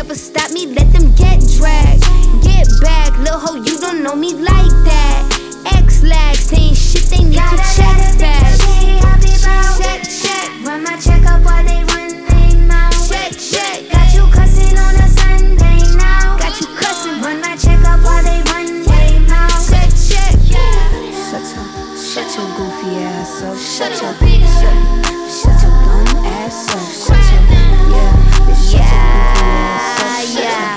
ever stop me, let them get dragged. Get back, lil' ho, you don't know me like that. X-lags, they ain't shit, they need to check fast. Check, run my check up while they run they mouth. check, Got you cussing on a Sunday now. got you cussing. Run my check up while they run they mouth. Check. Shut your goofy ass up. Shut your Shut your dumb ass up. Shut your goofy ass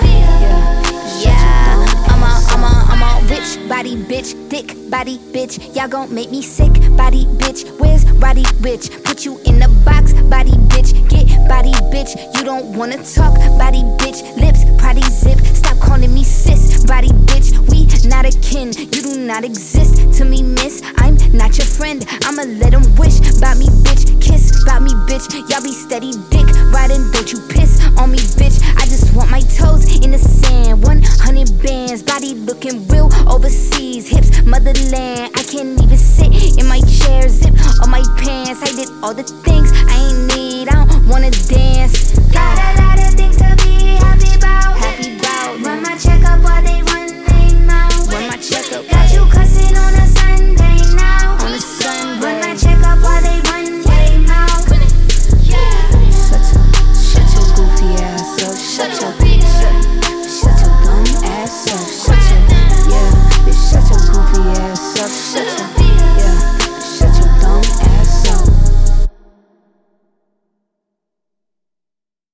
up. I'm a rich body bitch, thick body bitch. Y'all gon' make me sick body bitch. Where's Roddy Rich? Put you in the box, body bitch. Get body bitch. You don't wanna talk, body bitch. Lips, potty zip. Stop calling me sis, body bitch. We not a kin. You do not exist to me, miss. I'm not your friend. I'ma let them wish about me, bitch. Kiss about me, bitch. Y'all be steady dick riding. Don't you piss on me, bitch. I just want my toes in the sand. 100 bands, body looking real overseas. Hips, motherland. I can't even sit in my chair. Zip on my pants. I did all the things I ain't need. I don't wanna dance. Got a lot of things to be